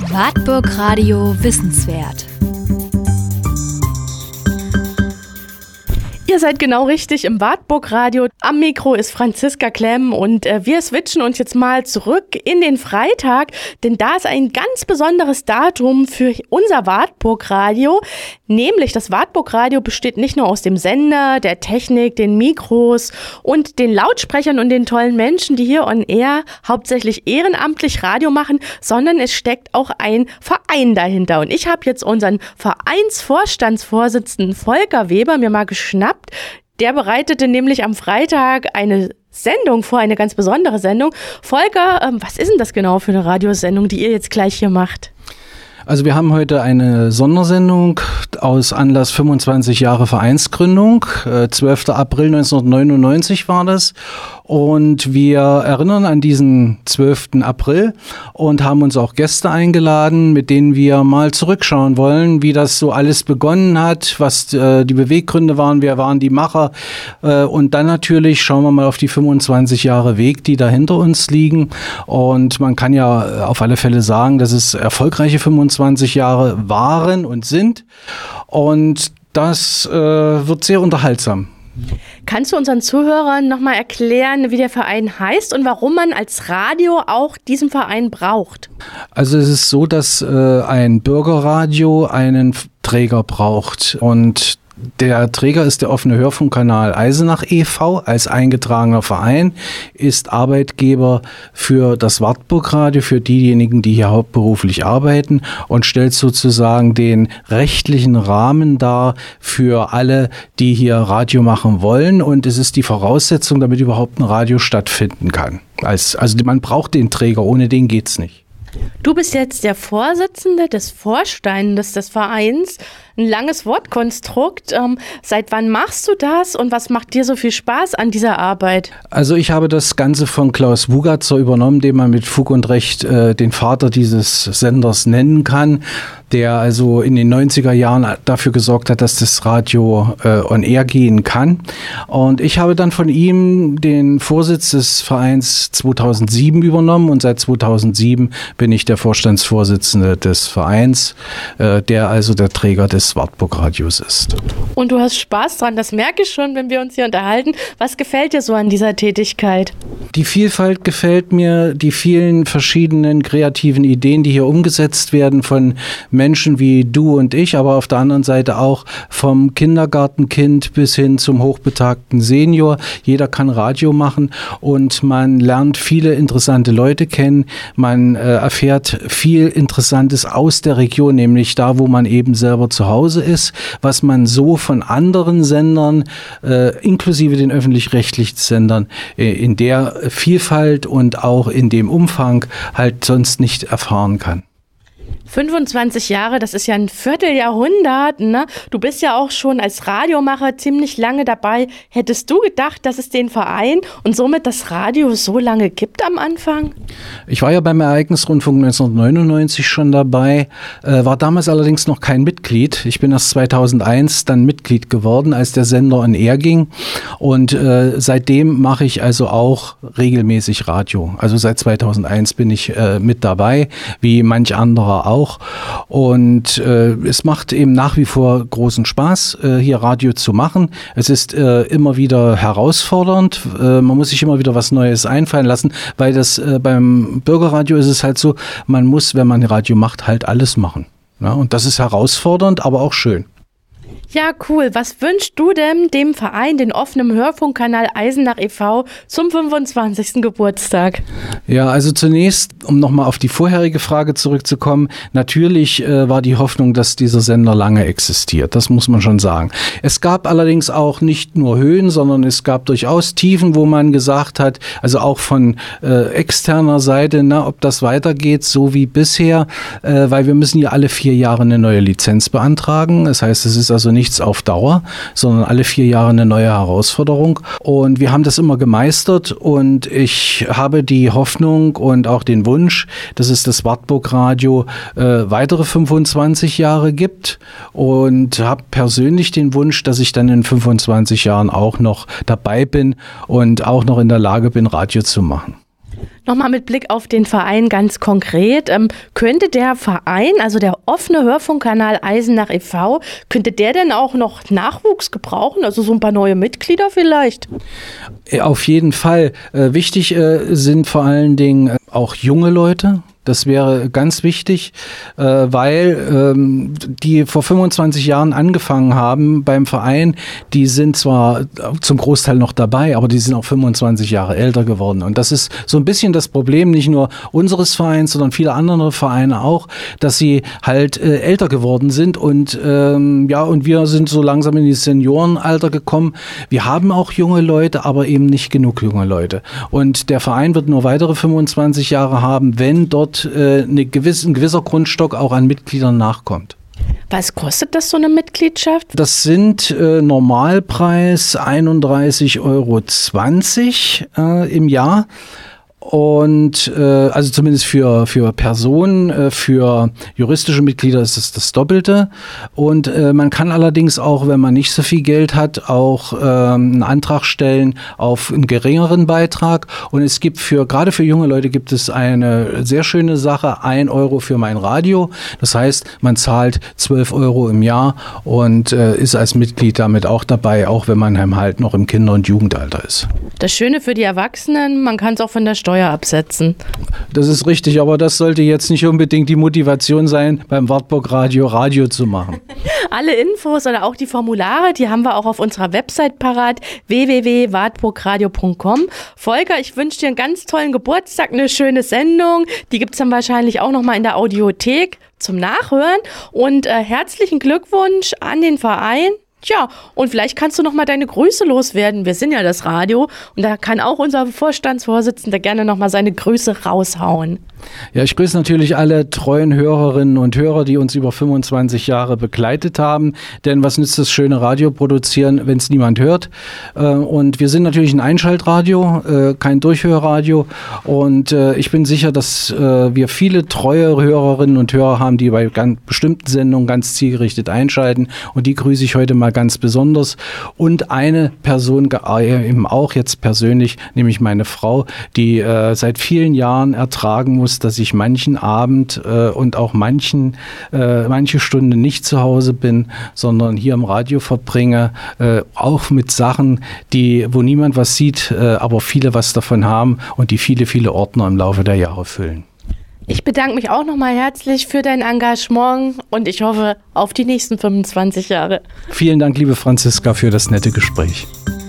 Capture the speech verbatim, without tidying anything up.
Wartburg Radio Wissenswert. Ihr seid genau richtig im Wartburg Radio. Am Mikro ist Franziska Klemm und äh, wir switchen uns jetzt mal zurück in den Freitag, denn da ist ein ganz besonderes Datum für unser Wartburg Radio. Nämlich das Wartburg Radio besteht nicht nur aus dem Sender, der Technik, den Mikros und den Lautsprechern und den tollen Menschen, die hier on air hauptsächlich ehrenamtlich Radio machen, sondern es steckt auch ein Verein dahinter. Und ich habe jetzt unseren Vereinsvorstandsvorsitzenden Volker Weber mir mal geschnappt. Der bereitete nämlich am Freitag eine Sendung vor, eine ganz besondere Sendung. Volker, ähm, was ist denn das genau für eine Radiosendung, die ihr jetzt gleich hier macht? Also wir haben heute eine Sondersendung aus Anlass fünfundzwanzig Jahre Vereinsgründung. Äh, zwölfter April neunzehnhundertneunundneunzig war das. Und wir erinnern an diesen zwölften April und haben uns auch Gäste eingeladen, mit denen wir mal zurückschauen wollen, wie das so alles begonnen hat, was äh, die Beweggründe waren, wer waren die Macher. Äh, und dann natürlich schauen wir mal auf die fünfundzwanzig Jahre Weg, die da hinter uns liegen. Und man kann ja auf alle Fälle sagen, dass es erfolgreiche fünfundzwanzig Jahre waren und sind. Und das äh, wird sehr unterhaltsam. Kannst du unseren Zuhörern nochmal erklären, wie der Verein heißt und warum man als Radio auch diesen Verein braucht? Also es ist so, dass äh, ein Bürgerradio einen Träger braucht und der Träger ist der offene Hörfunkkanal Eisenach e V als eingetragener Verein, ist Arbeitgeber für das Wartburg Radio, für diejenigen, die hier hauptberuflich arbeiten und stellt sozusagen den rechtlichen Rahmen dar für alle, die hier Radio machen wollen. Und es ist die Voraussetzung, damit überhaupt ein Radio stattfinden kann. Also man braucht den Träger, ohne den geht's nicht. Du bist jetzt der Vorsitzende des Vorstandes des Vereins. Ein langes Wortkonstrukt. Ähm, seit wann machst du das und was macht dir so viel Spaß an dieser Arbeit? Also ich habe das Ganze von Klaus Wugatzer übernommen, den man mit Fug und Recht äh, den Vater dieses Senders nennen kann, der also in den neunziger Jahren dafür gesorgt hat, dass das Radio äh, on air gehen kann. Und ich habe dann von ihm den Vorsitz des Vereins zweitausendsieben übernommen und seit zweitausendsieben bin ich der Vorstandsvorsitzende des Vereins, äh, der also der Träger des Wartburg Radios ist. Und du hast Spaß dran, das merke ich schon, wenn wir uns hier unterhalten. Was gefällt dir so an dieser Tätigkeit? Die Vielfalt gefällt mir, die vielen verschiedenen kreativen Ideen, die hier umgesetzt werden von Menschen wie du und ich, aber auf der anderen Seite auch vom Kindergartenkind bis hin zum hochbetagten Senior. Jeder kann Radio machen und man lernt viele interessante Leute kennen. Man äh, erfährt viel Interessantes aus der Region, nämlich da, wo man eben selber zu Hause ist, was man so von anderen Sendern, äh, inklusive den öffentlich-rechtlichen Sendern, äh, in der Vielfalt und auch in dem Umfang halt sonst nicht erfahren kann. fünfundzwanzig Jahre, das ist ja ein Vierteljahrhundert, ne? Du bist ja auch schon als Radiomacher ziemlich lange dabei. Hättest du gedacht, dass es den Verein und somit das Radio so lange gibt am Anfang? Ich war ja beim Ereignisrundfunk neunzehnhundertneunundneunzig schon dabei, äh, war damals allerdings noch kein Mitglied. Ich bin erst zweitausendeins dann Mitglied geworden, als der Sender on air ging. Und äh, seitdem mache ich also auch regelmäßig Radio. Also seit zweitausendeins bin ich äh, mit dabei, wie manch anderer auch. Und äh, es macht eben nach wie vor großen Spaß, äh, hier Radio zu machen. Es ist äh, immer wieder herausfordernd. Äh, man muss sich immer wieder was Neues einfallen lassen, weil das äh, beim Bürgerradio ist es halt so, man muss, wenn man Radio macht, halt alles machen. Ja, und das ist herausfordernd, aber auch schön. Ja, cool. Was wünschst du denn dem Verein, den offenen Hörfunkkanal Eisenach e V zum fünfundzwanzigsten Geburtstag? Ja, also zunächst, um nochmal auf die vorherige Frage zurückzukommen, natürlich äh, war die Hoffnung, dass dieser Sender lange existiert. Das muss man schon sagen. Es gab allerdings auch nicht nur Höhen, sondern es gab durchaus Tiefen, wo man gesagt hat, also auch von äh, externer Seite, na, ob das weitergeht, so wie bisher, äh, weil wir müssen ja alle vier Jahre eine neue Lizenz beantragen. Das heißt, es ist also nichts auf Dauer, sondern alle vier Jahre eine neue Herausforderung. Und wir haben das immer gemeistert und ich habe die Hoffnung und auch den Wunsch, dass es das Wartburg Radio äh, weitere fünfundzwanzig Jahre gibt und habe persönlich den Wunsch, dass ich dann in fünfundzwanzig Jahren auch noch dabei bin und auch noch in der Lage bin, Radio zu machen. Nochmal mit Blick auf den Verein ganz konkret. Ähm, könnte der Verein, also der offene Hörfunkkanal Eisenach e V, könnte der denn auch noch Nachwuchs gebrauchen? Also so ein paar neue Mitglieder vielleicht? Auf jeden Fall. Äh, wichtig äh, sind vor allen Dingen äh, auch junge Leute. Das wäre ganz wichtig, äh, weil ähm, die vor fünfundzwanzig Jahren angefangen haben beim Verein, die sind zwar zum Großteil noch dabei, aber die sind auch fünfundzwanzig Jahre älter geworden. Und das ist so ein bisschen das Problem, nicht nur unseres Vereins, sondern viele andere Vereine auch, dass sie halt äh, älter geworden sind. Und ähm, ja, und wir sind so langsam in die Seniorenalter gekommen. Wir haben auch junge Leute, aber eben nicht genug junge Leute. Und der Verein wird nur weitere fünfundzwanzig Jahre haben, wenn dort eine gewisse, ein gewisser Grundstock auch an Mitgliedern nachkommt. Was kostet das, so eine Mitgliedschaft? Das sind äh, Normalpreis einunddreißig Euro zwanzig äh, im Jahr. Und äh, also zumindest für für Personen, äh, für juristische Mitglieder ist es das Doppelte. Und äh, man kann allerdings auch, wenn man nicht so viel Geld hat, auch äh, einen Antrag stellen auf einen geringeren Beitrag. Und es gibt für gerade für junge Leute gibt es eine sehr schöne Sache: ein Euro für mein Radio. Das heißt, man zahlt zwölf Euro im Jahr und äh, ist als Mitglied damit auch dabei, auch wenn man halt noch im Kinder- und Jugendalter ist. Das Schöne für die Erwachsenen, man kann es auch von der Steuer absetzen. Das ist richtig, aber das sollte jetzt nicht unbedingt die Motivation sein, beim Wartburg Radio Radio zu machen. Alle Infos oder auch die Formulare, die haben wir auch auf unserer Website parat, w w w punkt wartburgradio punkt com. Volker, ich wünsche dir einen ganz tollen Geburtstag, eine schöne Sendung. Die gibt es dann wahrscheinlich auch nochmal in der Audiothek zum Nachhören. Und äh, herzlichen Glückwunsch an den Verein. Tja, und vielleicht kannst du noch mal deine Grüße loswerden. Wir sind ja das Radio und da kann auch unser Vorstandsvorsitzender gerne noch mal seine Grüße raushauen. Ja, ich grüße natürlich alle treuen Hörerinnen und Hörer, die uns über fünfundzwanzig Jahre begleitet haben. Denn was nützt das schöne Radio produzieren, wenn es niemand hört? Und wir sind natürlich ein Einschaltradio, kein Durchhörradio. Und ich bin sicher, dass wir viele treue Hörerinnen und Hörer haben, die bei ganz bestimmten Sendungen ganz zielgerichtet einschalten. Und die grüße ich heute mal ganz besonders. Und eine Person eben auch jetzt persönlich, nämlich meine Frau, die seit vielen Jahren ertragen muss, dass ich manchen Abend äh, und auch manchen, äh, manche Stunde nicht zu Hause bin, sondern hier im Radio verbringe, äh, auch mit Sachen, die, wo niemand was sieht, äh, aber viele was davon haben und die viele, viele Ordner im Laufe der Jahre füllen. Ich bedanke mich auch nochmal herzlich für dein Engagement und ich hoffe auf die nächsten fünfundzwanzig Jahre. Vielen Dank, liebe Franziska, für das nette Gespräch.